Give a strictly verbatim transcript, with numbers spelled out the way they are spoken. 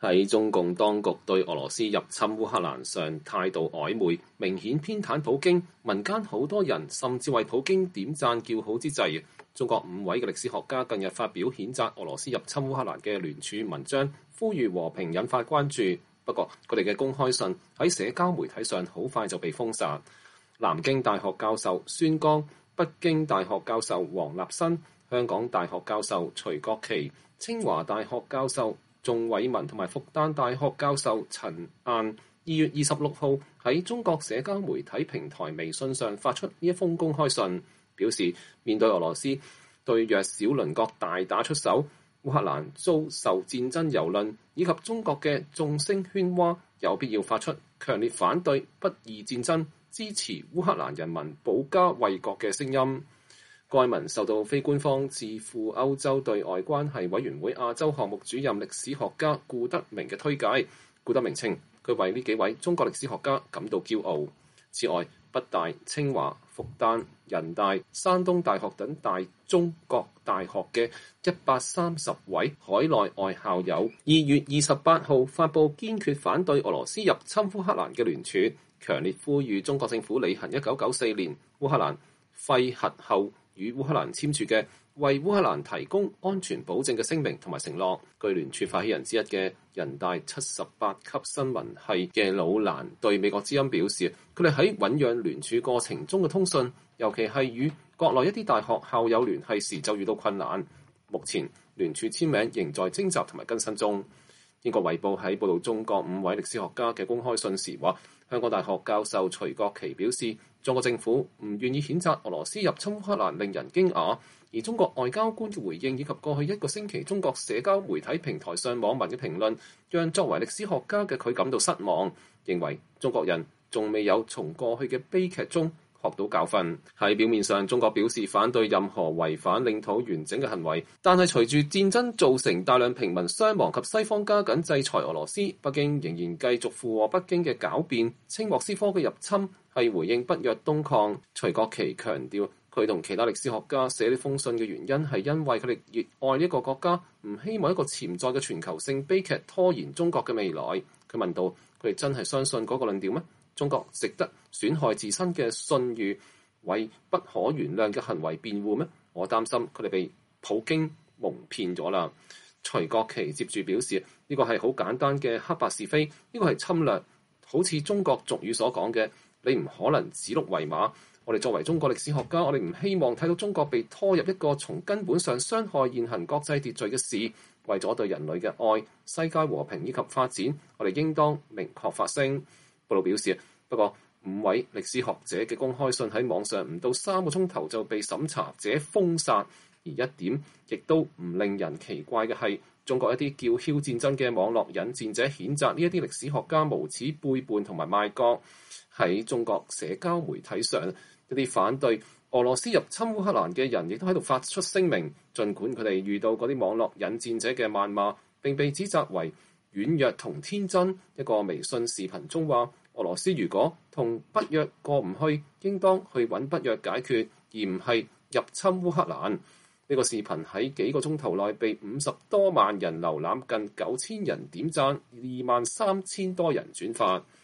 喺中共當局對俄羅斯入侵烏克蘭上態度曖昧，明顯偏袒普京，民間好多人甚至為普京點讚叫好之際，中國五位嘅歷史學家近日發表譴責俄羅斯入侵烏克蘭嘅聯署文章，呼籲和平，引發關注。不過佢哋嘅公開信喺社交媒體上好快就被封殺。南京大學教授孫江、北京大學教授王立新、香港大學教授徐國奇、清華大學教授仲偉文同埋復旦大學教授陳雁，二月二十六號喺中國社交媒體平台微信上發出呢一封公開信，表示面對俄羅斯對弱小鄰國大打出手，烏克蘭遭受戰爭蹂躪，以及中國嘅眾聲喧嘩，有必要發出強烈反對不義戰爭、支持烏克蘭人民保家衛國嘅聲音。該文受到非官方智庫歐洲對外關係委員會亞洲項目主任歷史學家顧德明嘅推介。顧德明稱，佢為呢幾位中國歷史學家感到驕傲。此外，北大、清華、復旦、人大、山東大學等大中國大學嘅一百三十位海內外校友，二月二十八號發布堅決反對俄羅斯入侵烏克蘭嘅聯署，強烈呼籲中國政府履行一九九四年烏克蘭廢核後與烏克蘭簽署嘅為烏克蘭提供安全保證嘅聲明同埋承諾。據聯署發起人之一嘅人大七十八級新聞系嘅老蘭對美國之音表示，佢哋喺醞釀聯署過程中嘅通訊，尤其係與國內一啲大學校友聯繫時就遇到困難。目前聯署簽名仍在徵集同埋更新中。英國《衛報》喺報導中國五位歷史學家嘅公開信時話，香港大學教授徐國奇表示，中國政府唔願意譴責俄羅斯入侵烏克蘭令人驚訝，而中國外交官嘅回應以及過去一個星期中國社交媒體平台上網民嘅評論，讓作為歷史學家嘅佢感到失望，認為中國人仲未有從過去嘅悲劇中學到教訓。喺表面上，中國表示反對任何違反領土完整嘅行為，但係隨住戰爭造成大量平民傷亡及西方加緊制裁俄羅斯，北京仍然繼續附和北京嘅狡辯，稱莫斯科嘅入侵係回應北約東擴。徐國奇強調，佢同其他歷史學家寫呢封信嘅原因係因為佢哋熱愛呢一個國家，唔希望一個潛在嘅全球性悲劇拖延中國嘅未來。佢問到，佢哋真係相信嗰個論調咩？中國值得損害自身嘅信譽，為不可原諒嘅行為辯護咩？我擔心佢哋被普京蒙騙咗啦。徐國奇接住表示，呢個係好簡單嘅黑白是非，呢個係侵略，好似中國俗語所講嘅，你唔可能指鹿為馬。我哋作為中國歷史學家，我哋唔希望睇到中國被拖入一個從根本上傷害現行國際秩序嘅事。為咗對人類嘅愛、世界和平以及發展，我哋應當明確發聲。報道表示，不過五位歷史學者嘅公開信喺網上唔到三個鐘頭就被審查者封殺，而一點亦都唔令人奇怪嘅係，中國一啲叫囂戰爭嘅網絡引戰者譴責呢一啲歷史學家無恥背叛同埋賣國。喺中國社交媒體上，一啲反對俄羅斯入侵烏克蘭嘅人亦都喺度發出聲明，儘管佢哋遇到嗰啲網絡引戰者嘅謾罵，並被指責為軟弱同天真。一個微信視頻中話，俄羅斯如果同北約過唔去，應當去揾北約解決，而唔係入侵烏克蘭。呢個視頻喺幾個鐘頭內被五十多萬人瀏覽，近九千人點讚，二萬三千多人轉發。